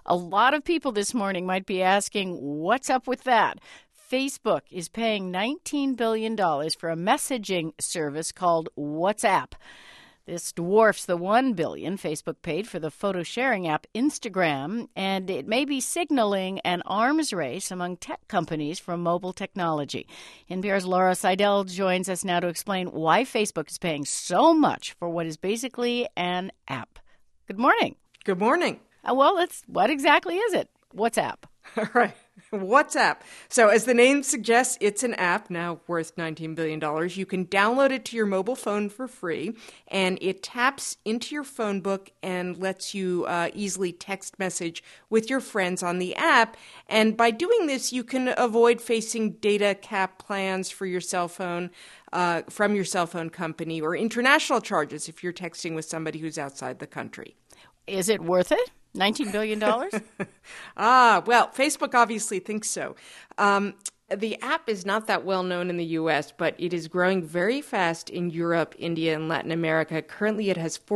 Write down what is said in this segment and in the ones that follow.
A lot of people this morning might be asking, what's up with that? Facebook is paying $19 billion for a messaging service called WhatsApp. This dwarfs the $1 billion Facebook paid for the photo-sharing app Instagram, and it may be signaling an arms race among tech companies for mobile technology. NPR's Laura Seidel joins us now to explain why Facebook is paying so much for what is basically an app. Good morning. Good morning. What exactly is it? WhatsApp. All right. WhatsApp. So as the name suggests, it's an app now worth $19 billion. You can download it to your mobile phone for free, and it taps into your phone book and lets you easily text message with your friends on the app. And by doing this, you can avoid facing data cap plans for your cell phone from your cell phone company or international charges if you're texting with somebody who's outside the country. Is it worth it? $19 billion? Well, Facebook obviously thinks so. The app is not that well known in the U.S., but it is growing very fast in Europe, India, and Latin America. Currently, it has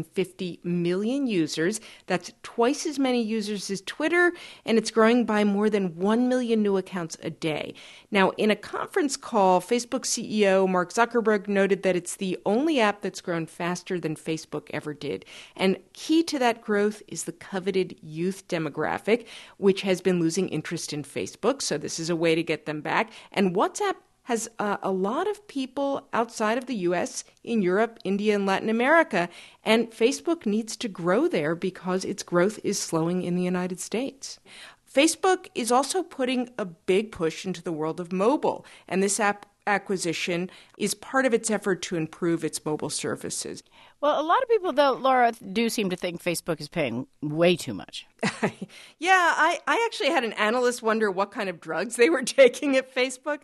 450 million users. That's twice as many users as Twitter, and it's growing by more than 1 million new accounts a day. Now, in a conference call, Facebook CEO Mark Zuckerberg noted that it's the only app that's grown faster than Facebook ever did. And key to that growth is the coveted youth demographic, which has been losing interest in Facebook. So this is a way to get them back. And WhatsApp has a lot of people outside of the U.S., in Europe, India, and Latin America. And Facebook needs to grow there because its growth is slowing in the United States. Facebook is also putting a big push into the world of mobile. And this app acquisition is part of its effort to improve its mobile services. Well, a lot of people, though, Laura, do seem to think Facebook is paying way too much. Yeah, I actually had an analyst wonder what kind of drugs they were taking at Facebook.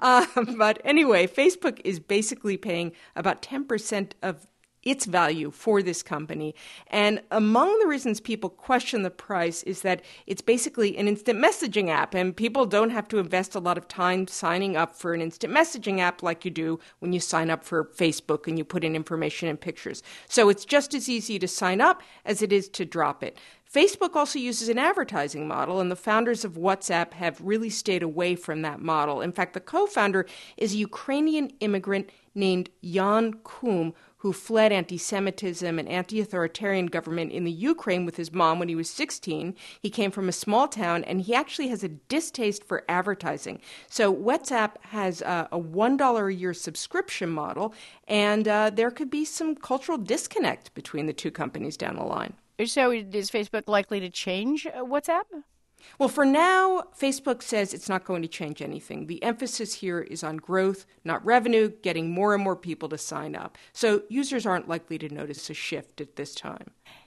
But anyway, Facebook is basically paying about 10% of its value for this company. And among the reasons people question the price is that it's basically an instant messaging app, and people don't have to invest a lot of time signing up for an instant messaging app like you do when you sign up for Facebook and you put in information and pictures. So it's just as easy to sign up as it is to drop it. Facebook also uses an advertising model, and the founders of WhatsApp have really stayed away from that model. In fact, the co-founder is a Ukrainian immigrant named Jan Koum, who fled anti-Semitism and anti-authoritarian government in the Ukraine with his mom when he was 16. He came from a small town, and he actually has a distaste for advertising. So WhatsApp has a $1 a year subscription model, and there could be some cultural disconnect between the two companies down the line. So is Facebook likely to change WhatsApp? Well, for now, Facebook says it's not going to change anything. The emphasis here is on growth, not revenue, getting more and more people to sign up. So users aren't likely to notice a shift at this time.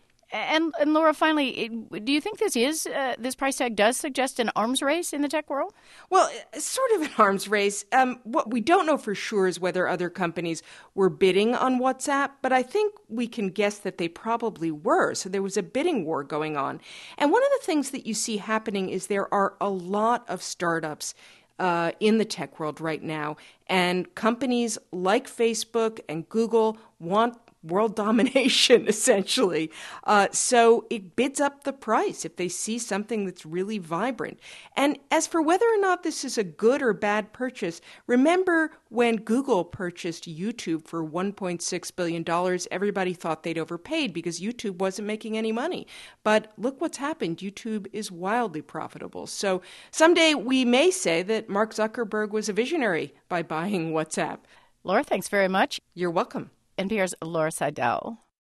And Laura, finally, do you think this price tag does suggest an arms race in the tech world? Well, it's sort of an arms race. What we don't know for sure is whether other companies were bidding on WhatsApp, but I think we can guess that they probably were. So there was a bidding war going on. And one of the things that you see happening is there are a lot of startups in the tech world right now, and companies like Facebook and Google want world domination, essentially. So it bids up the price if they see something that's really vibrant. And as for whether or not this is a good or bad purchase, remember when Google purchased YouTube for $1.6 billion, everybody thought they'd overpaid because YouTube wasn't making any money. But look what's happened. YouTube is wildly profitable. So someday we may say that Mark Zuckerberg was a visionary by buying WhatsApp. Laura, thanks very much. You're welcome. NPR's Laura Seidel.